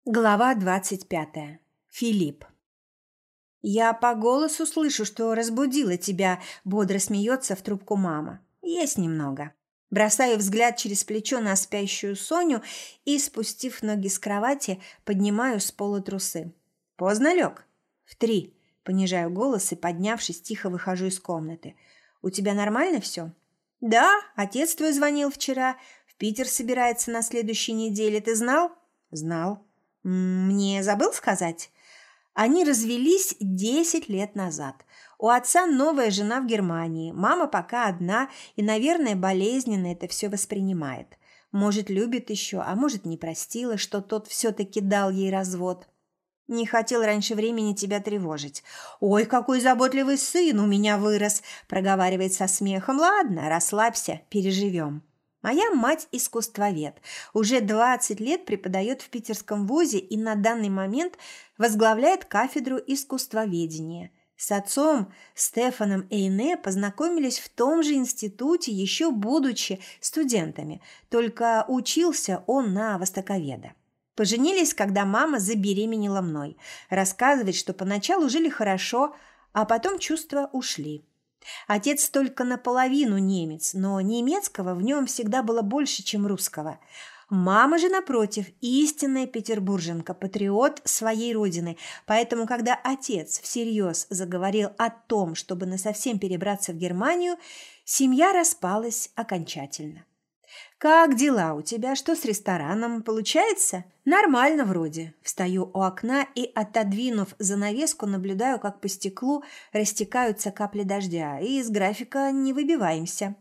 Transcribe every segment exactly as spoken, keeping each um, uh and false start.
Глава двадцать пятая. Филипп. «Я по голосу слышу, что разбудила тебя», – бодро смеется в трубку мама. «Есть немного». Бросаю взгляд через плечо на спящую Соню и, спустив ноги с кровати, поднимаю с пола трусы. «Поздно лег?» «В три». Понижаю голос и, поднявшись, тихо выхожу из комнаты. «У тебя нормально все?» «Да, отец твой звонил вчера. В Питер собирается на следующей неделе. Ты знал?» «Знал». «Мне забыл сказать?» Они развелись десять лет назад. У отца новая жена в Германии. Мама пока одна и, наверное, болезненно это все воспринимает. Может, любит еще, а может, не простила, что тот все-таки дал ей развод. Не хотел раньше времени тебя тревожить. «Ой, какой заботливый сын у меня вырос!» – проговаривает со смехом. «Ладно, расслабься, переживем». Моя мать искусствовед. Уже двадцать лет преподает в питерском вузе и на данный момент возглавляет кафедру искусствоведения. С отцом Стефаном Эйне познакомились в том же институте, еще будучи студентами, только учился он на востоковеда. Поженились, когда мама забеременела мной. Рассказывает, что поначалу жили хорошо, а потом чувства ушли. Отец только наполовину немец, но немецкого в нем всегда было больше, чем русского. Мама же, напротив, истинная петербурженка, патриот своей родины. Поэтому, когда отец всерьез заговорил о том, чтобы насовсем перебраться в Германию, семья распалась окончательно. «Как дела у тебя? Что с рестораном? Получается?» «Нормально вроде». Встаю у окна и, отодвинув занавеску, наблюдаю, как по стеклу растекаются капли дождя, и из графика не выбиваемся.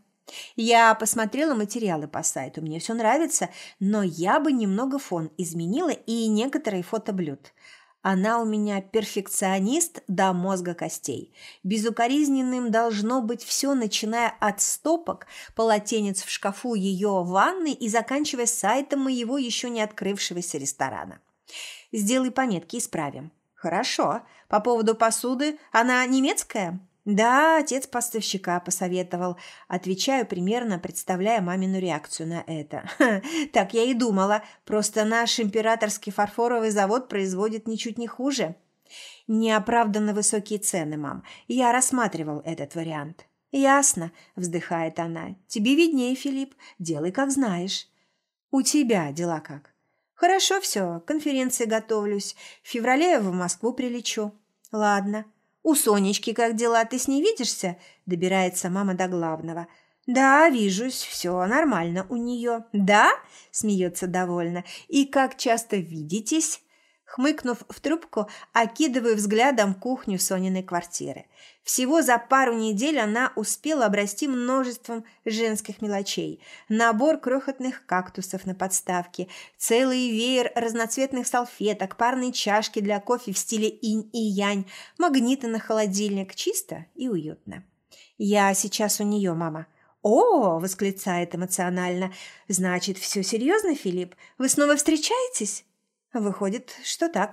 Я посмотрела материалы по сайту, мне все нравится, но я бы немного фон изменила и некоторые фото блюд. Она у меня перфекционист до мозга костей. Безукоризненным должно быть все, начиная от стопок, полотенец в шкафу ее ванной и заканчивая сайтом моего еще не открывшегося ресторана. Сделай пометки, исправим. Хорошо. По поводу посуды, она немецкая? Да, отец поставщика посоветовал. Отвечаю примерно, представляя мамину реакцию на это. Ха, так я и думала. Просто наш императорский фарфоровый завод производит ничуть не хуже. Неоправданно высокие цены, мам. Я рассматривал этот вариант. Ясно, вздыхает она. Тебе виднее, Филипп. Делай, как знаешь. У тебя дела как? Хорошо все, к конференции готовлюсь. В феврале я в Москву прилечу. Ладно. «У Сонечки как дела? Ты с ней видишься?» – добирается мама до главного. «Да, вижусь, все нормально у нее». «Да?» – смеется довольно. «И как часто видитесь?» Хмыкнув в трубку, окидываю взглядом кухню Сониной квартиры. Всего за пару недель она успела обрасти множеством женских мелочей. Набор крохотных кактусов на подставке, целый веер разноцветных салфеток, парные чашки для кофе в стиле инь и янь, магниты на холодильник. Чисто и уютно. «Я сейчас у нее, мама». «О!» – восклицает эмоционально. «Значит, все серьезно, Филипп? Вы снова встречаетесь?» Выходит, что так.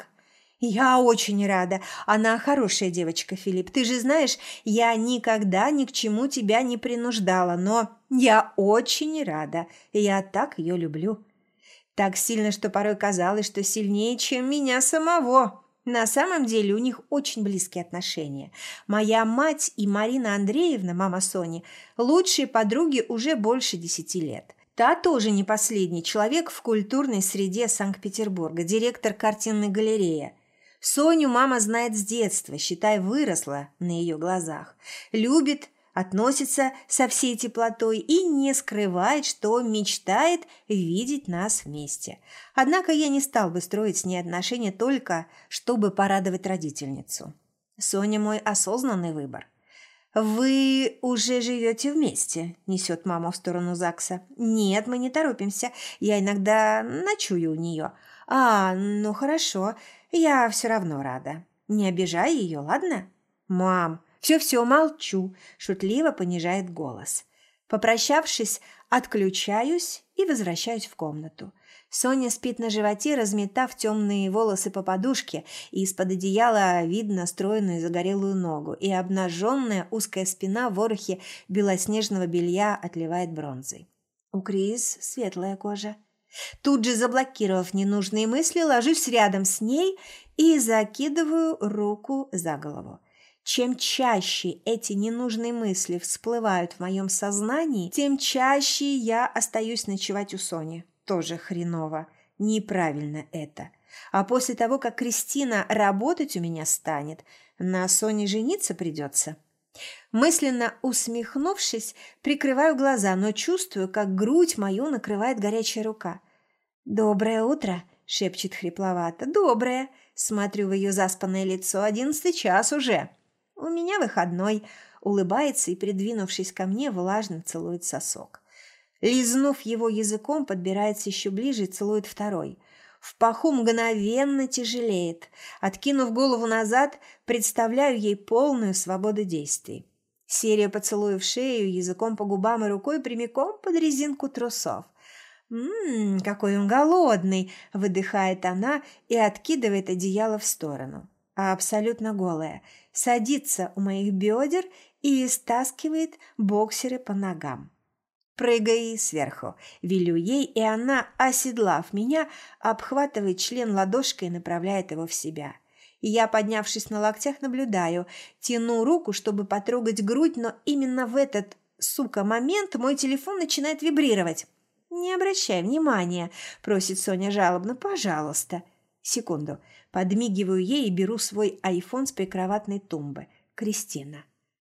Я очень рада. Она хорошая девочка, Филипп. Ты же знаешь, я никогда ни к чему тебя не принуждала, но я очень рада. Я так ее люблю. Так сильно, что порой казалось, что сильнее, чем меня самого. На самом деле у них очень близкие отношения. Моя мать и Марина Андреевна, мама Сони, лучшие подруги уже больше десяти лет. Та тоже не последний человек в культурной среде Санкт-Петербурга, директор картинной галереи. Соню мама знает с детства, считай, выросла на ее глазах. Любит, относится со всей теплотой и не скрывает, что мечтает видеть нас вместе. Однако я не стал бы строить с ней отношения только, чтобы порадовать родительницу. Соня мой осознанный выбор. «Вы уже живете вместе?» – несет мама в сторону ЗАГСа. «Нет, мы не торопимся. Я иногда ночую у нее». «А, ну хорошо. Я все равно рада. Не обижай ее, ладно?» «Мам, все-все, молчу», – шутливо понижает голос. Попрощавшись, отключаюсь и возвращаюсь в комнату. Соня спит на животе, разметав темные волосы по подушке, и из-под одеяла видно стройную загорелую ногу, и обнаженная узкая спина в ворохе белоснежного белья отливает бронзой. У Крис светлая кожа. Тут же, заблокировав ненужные мысли, ложусь рядом с ней и закидываю руку за голову. Чем чаще эти ненужные мысли всплывают в моем сознании, тем чаще я остаюсь ночевать у Сони. Тоже хреново. Неправильно это. А после того, как Кристина работать у меня станет, на Соне жениться придется. Мысленно усмехнувшись, прикрываю глаза, но чувствую, как грудь мою накрывает горячая рука. «Доброе утро!» – шепчет хрипловато. «Доброе!» – смотрю в ее заспанное лицо. «Одиннадцатый час уже!» «У меня выходной!» – улыбается и, придвинувшись ко мне, влажно целует сосок. Лизнув его языком, подбирается еще ближе и целует второй. В паху мгновенно тяжелеет. Откинув голову назад, представляю ей полную свободу действий. Серия поцелуев в шею, языком по губам и рукой прямиком под резинку трусов. «Ммм, какой он голодный!» – выдыхает она и откидывает одеяло в сторону. А абсолютно голая, садится у моих бедер и стаскивает боксеры по ногам. «Прыгай сверху», – велю ей, и она, оседлав меня, обхватывает член ладошкой и направляет его в себя. Я, поднявшись на локтях, наблюдаю, тяну руку, чтобы потрогать грудь, но именно в этот, сука, момент мой телефон начинает вибрировать. «Не обращай внимания», – просит Соня жалобно, – «пожалуйста». Секунду. Подмигиваю ей и беру свой айфон с прикроватной тумбы. Кристина.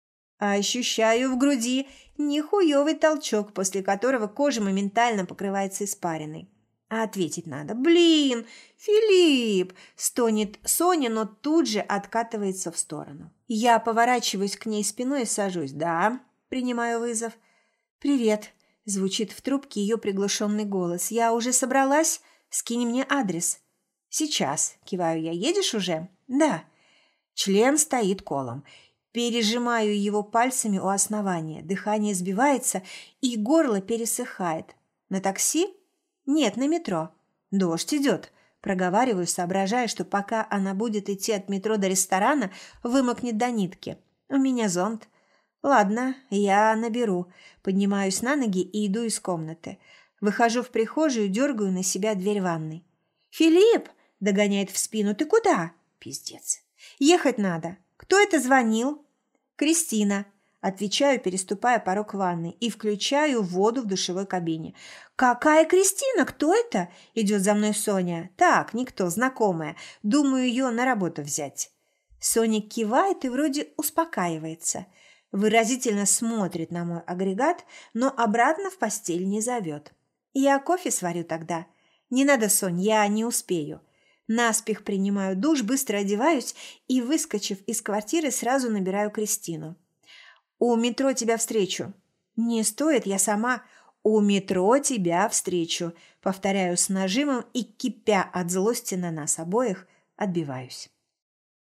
Ощущаю в груди нехуёвый толчок, после которого кожа моментально покрывается испариной. А ответить надо. «Блин, Филипп!» – стонет Соня, но тут же откатывается в сторону. Я поворачиваюсь к ней спиной и сажусь. «Да», – принимаю вызов. «Привет», – звучит в трубке ее приглушенный голос. «Я уже собралась? Скинь мне адрес». «Сейчас», – киваю я. «Едешь уже?» «Да». Член стоит колом. Пережимаю его пальцами у основания. Дыхание сбивается, и горло пересыхает. «На такси?» «Нет, на метро». «Дождь идет», – проговариваю, соображая, что пока она будет идти от метро до ресторана, вымокнет до нитки. «У меня зонт». «Ладно, я наберу». Поднимаюсь на ноги и иду из комнаты. Выхожу в прихожую, дергаю на себя дверь ванной. «Филипп!» – догоняет в спину. «Ты куда?» «Пиздец. Ехать надо». «Кто это звонил?» «Кристина», – отвечаю, переступая порог ванной, и включаю воду в душевой кабине. «Какая Кристина? Кто это?» – идет за мной Соня. «Так, никто, знакомая. Думаю, ее на работу взять». Соня кивает и вроде успокаивается. Выразительно смотрит на мой агрегат, но обратно в постель не зовет. «Я кофе сварю тогда». «Не надо, Сонь, я не успею». Наспех принимаю душ, быстро одеваюсь и, выскочив из квартиры, сразу набираю Кристину. «У метро тебя встречу». «Не стоит, я сама». «У метро тебя встречу», повторяю с нажимом и, кипя от злости на нас обоих, отбиваюсь.